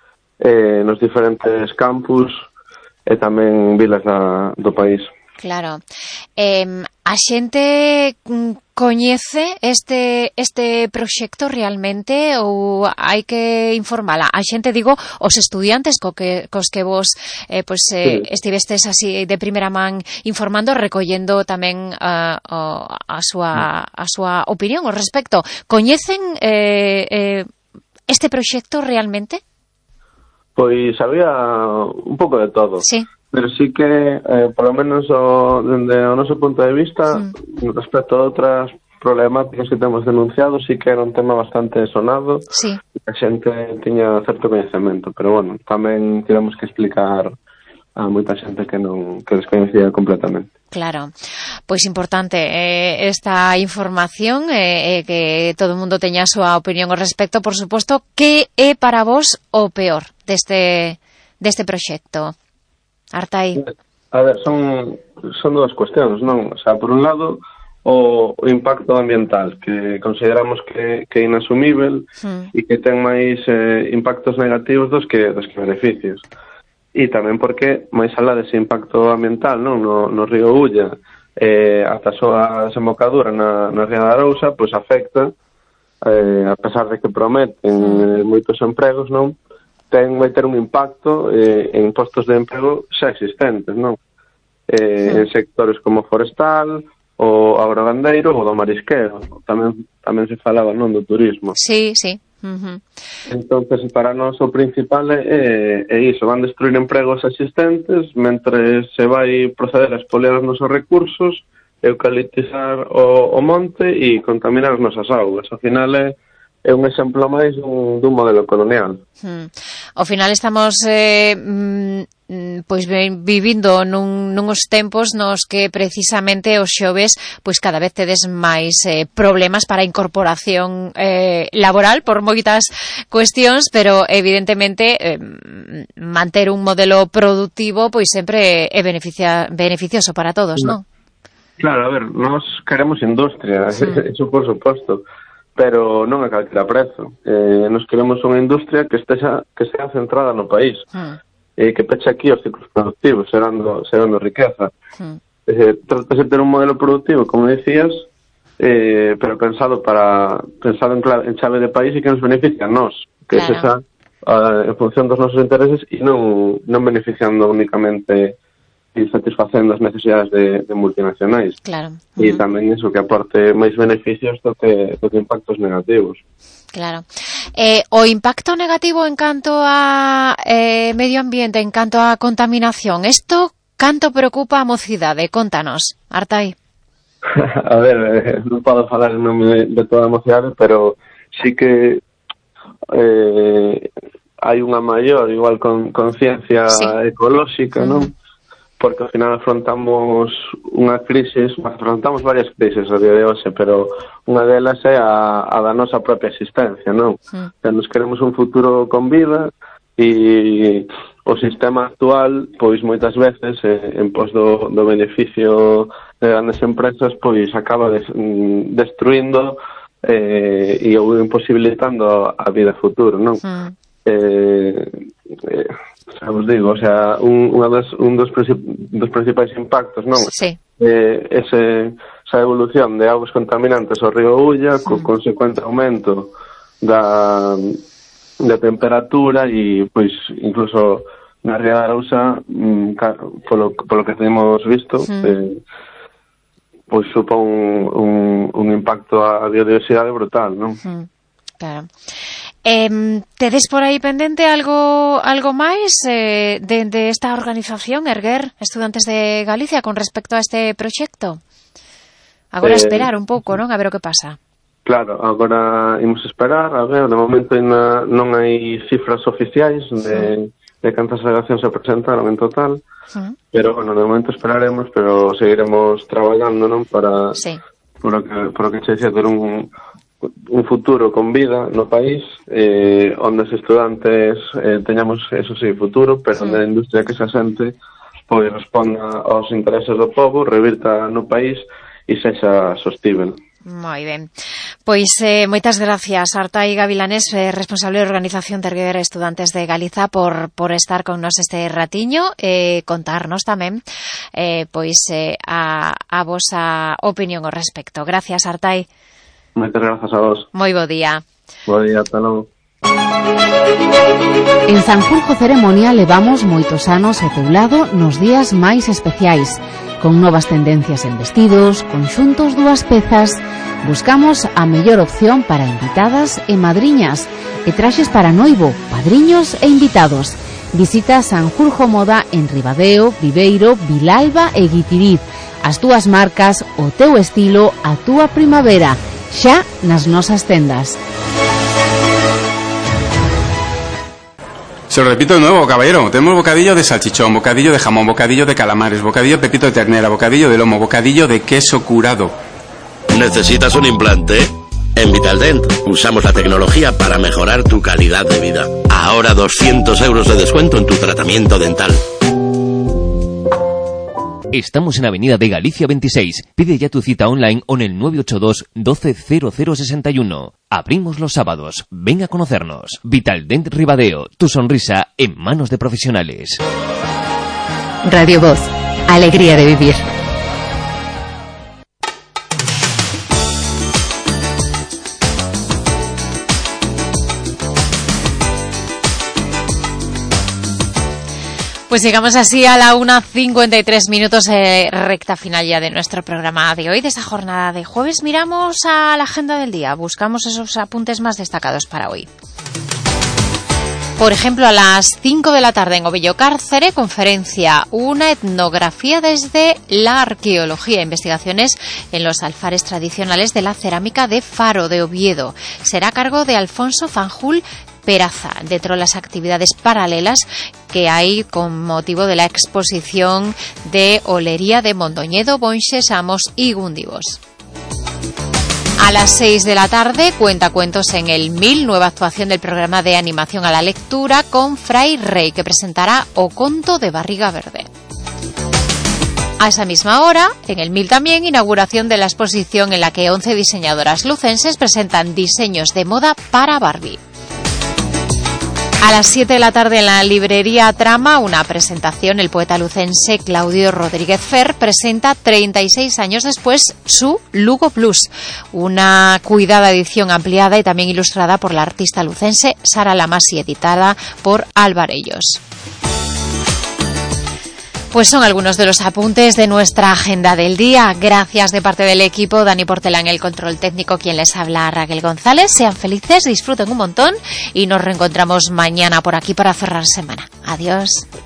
eh, nos diferentes campus e tamén vilas da, do país. Claro. Eh, a xente coñece este este proxecto realmente ou hai que informala? A xente, digo, os estudiantes co que, cos que vos eh, pues, eh, sí. estivestes así de primeira man informando, recollendo tamén uh, uh, a súa a súa opinión ao respecto. Coñecen eh, eh, este proxecto realmente? Pois había un pouco de todo. Sí. Pero sí que, eh, por lo menos, o, dende o noso punto de vista, sí. respecto a outras problemáticas que temos denunciado, sí que era un tema bastante sonado, sí. e a xente tiña certo coñecemento, pero, bueno, tamén tivemos que explicar a moita xente que non que descoñecía completamente. Claro, pois importante eh, esta información, eh, eh, que todo o mundo teña a súa opinión ao respecto, por suposto. Que é para vos o peor deste, deste proxecto? Artai. A ver, son, son dúas cuestións, non? O sea, por un lado, o, o impacto ambiental, que consideramos que, que é inasumível mm. e que ten máis eh, impactos negativos dos que, dos que beneficios. E tamén porque, máis alá dese impacto ambiental, non? No, no río Ulla, eh, ata a súa desembocadura na, na ría da Arousa, pois afecta, eh, a pesar de que prometen mm. moitos empregos, non? ten vai ter un impacto eh, en postos de emprego xa existentes, non? Eh, sí. En sectores como forestal, o agrogandeiro ou do marisqueo. Tamén tamén se falaba, non, do turismo. Sí, sí. Uh-huh. Entonces, para nós o principal é, é iso, van destruir empregos existentes mentre se vai proceder a expoliar os nosos recursos, eucaliptizar o, o monte e contaminar as nosas augas. Ao final é é un exemplo máis dun, dun modelo colonial. Hmm. Ao final estamos eh, mm, pois vivindo nun, nuns tempos nos que precisamente os xoves pois cada vez tedes máis eh, problemas para a incorporación eh, laboral por moitas cuestións, pero evidentemente eh, manter un modelo productivo pois sempre é beneficia, beneficioso para todos, non? Claro, a ver, nós queremos industria, hmm. eso por suposto, pero non a calquera prezo. Eh, nos queremos unha industria que estexa, que sea centrada no país, mm. eh, que peche aquí os ciclos productivos, serando, serando riqueza. Mm. Eh, trata de ter un modelo productivo, como decías, eh, pero pensado para pensado en, clave, en chave de país e que nos beneficia a nós, que claro. Esa uh, en función dos nosos intereses e non, non beneficiando únicamente e satisfacendo as necesidades de, de multinacionais. Claro. E uh-huh. tamén iso que aporte máis beneficios do que, do que impactos negativos. Claro. Eh, o impacto negativo en canto a eh, medio ambiente, en canto a contaminación, isto canto preocupa a mocidade? Contanos, Artai. A ver, eh, non podo falar en nome de, de toda a mocidade, pero sí que eh, hai unha maior, igual, con conciencia sí. ecolóxica, uh-huh. non? Porque ao final afrontamos unha crisis, afrontamos varias crisis a día de hoxe, pero unha delas é a, a da nosa propia existencia, non? Sí. Que nos queremos un futuro con vida e o sistema actual, pois moitas veces, eh, en pos do, do beneficio de grandes empresas, pois acaba des, destruindo eh, e ou imposibilitando a vida futuro, non? Sí. Eh, eh, xa vos digo, o sea, un, unha das, un dos, princip, dos principais impactos, non? Sí. Eh, ese, esa evolución de augas contaminantes ao río Ulla, sí. co consecuente aumento da, da temperatura e, pois, incluso na ría da Arousa, mm, polo, polo que temos visto, sí. eh, pois supón un, un, un impacto á biodiversidade brutal, non? Sí. Claro. Eh, tedes por aí pendente algo algo máis eh, de, de esta organización Erguer Estudantes de Galicia con respecto a este proxecto? Agora eh, esperar un pouco, non? A ver o que pasa. Claro, agora imos esperar, a ver, de momento ainda non hai cifras oficiais de, de cantas alegacións se presentaron en total, uh-huh. pero, bueno, de momento esperaremos, pero seguiremos traballando, non? Para, sí. por o que, por o que se decía, ter un un futuro con vida no país, eh, onde os estudantes eh, teñamos, eso sí, futuro, pero onde a industria que se asente pois responda aos intereses do povo, revirta no país e sexa sostível. Moi ben. Pois eh, moitas gracias, Artai Gavilanes, eh, responsable de Organización de Erguer Estudantes de Galiza, por, por estar con nos este ratiño, e eh, contarnos tamén eh, pois eh, a, a vosa opinión ao respecto. Gracias, Artai. Moitas grazas a vos. Moi bo día. Bo día, ata logo. En Sanjurjo Ceremonia levamos moitos anos ao teu lado nos días máis especiais. Con novas tendencias en vestidos, conxuntos, dúas pezas, buscamos a mellor opción para invitadas e madriñas, e traxes para noivo, padriños e invitados. Visita Sanjurjo Moda en Ribadeo, Viveiro, Vilalba e Guitiriz. As túas marcas, o teu estilo, a túa primavera, xa nas nosas tendas. Se lo repito de nuevo, caballero. Tenemos bocadillo de salchichón, bocadillo de jamón, bocadillo de calamares, bocadillo de pepito de ternera, bocadillo de lomo, bocadillo de queso curado. ¿Necesitas un implante? En Vitaldent usamos la tecnología para mejorar tu calidad de vida. Ahora doscientos euros de descuento en tu tratamiento dental. Estamos en Avenida de Galicia veintiséis. Pide ya tu cita online o en el nueve ocho dos, doce, cero cero sesenta y uno. Abrimos los sábados. Ven a conocernos. Vitaldent Ribadeo. Tu sonrisa en manos de profesionales. Radio Voz. Alegría de vivir. Pues llegamos así a la una cincuenta y tres minutos, eh, recta final ya de nuestro programa de hoy, de esta jornada de jueves. Miramos a la agenda del día, buscamos esos apuntes más destacados para hoy. Por ejemplo, a las cinco de la tarde en Ovello Cárcere, conferencia, una etnografía desde la arqueología, investigaciones en los alfares tradicionales de la cerámica de Faro de Oviedo. Será a cargo de Alfonso Fanjul Peraza, dentro de las actividades paralelas que hay con motivo de la exposición de Olería de Mondoñedo, Bonxes, Amos y Gúndigos. A las seis de la tarde, Cuentacuentos en el Mil, nueva actuación del programa de animación a la lectura con Fray Rey, que presentará O Conto de Barriga Verde. A esa misma hora, en el Mil también, inauguración de la exposición en la que once diseñadoras lucenses presentan diseños de moda para Barbie. A las siete de la tarde en la librería Trama, una presentación. El poeta lucense Claudio Rodríguez Fer presenta treinta y seis años después su Lugo Plus, una cuidada edición ampliada y también ilustrada por la artista lucense Sara Lamas y editada por Alvarellos. Pues son algunos de los apuntes de nuestra agenda del día. Gracias de parte del equipo, Dani Portela en el control técnico, quien les habla, Raquel González. Sean felices, disfruten un montón y nos reencontramos mañana por aquí para cerrar semana. Adiós.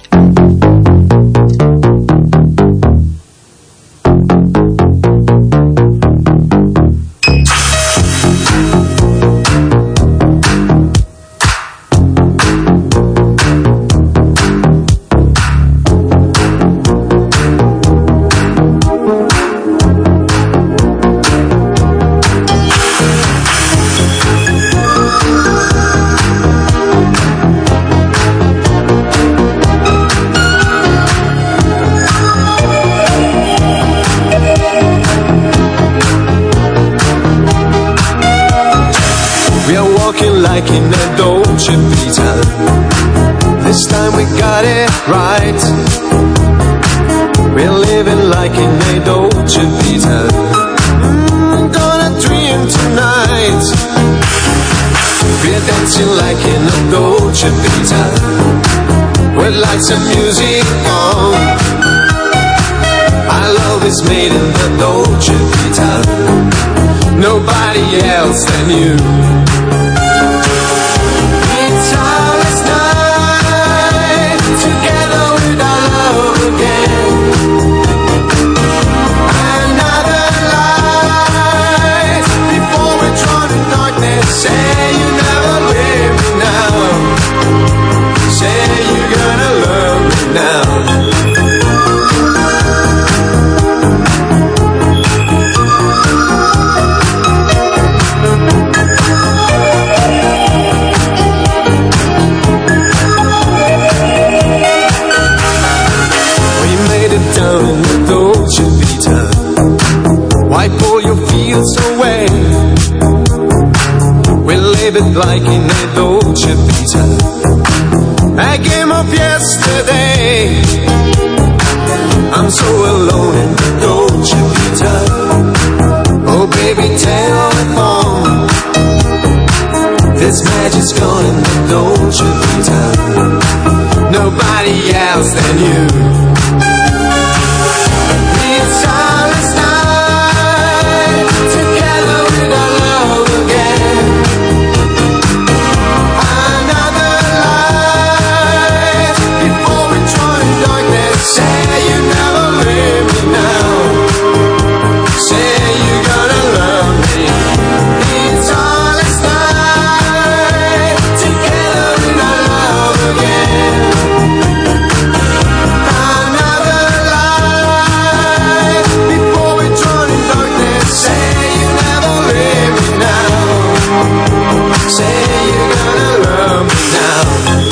Like in a Dolce Vita, this time we got it right. We're living like in a Dolce Vita, mm, gonna dream tonight. We're dancing like in a Dolce Vita, with lights and music on. Our love is made in the Dolce Vita, nobody else than you. Say you never leave me now. Say you're gonna love me now. like in a Dolce Vita. I came up yesterday. I'm so alone in the Dolce Vita. Oh baby, telephone. This magic's gone in the Dolce Vita. Nobody else than you. It's silence night, together with our love again. Another life before we join darkness. Say you never leave me now. Say you're gonna love me. It's silence night, together with our love again. Another life before we drown in darkness. Say you never leave me now. Say you're gonna love me now.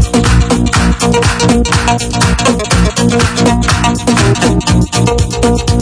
Thank you.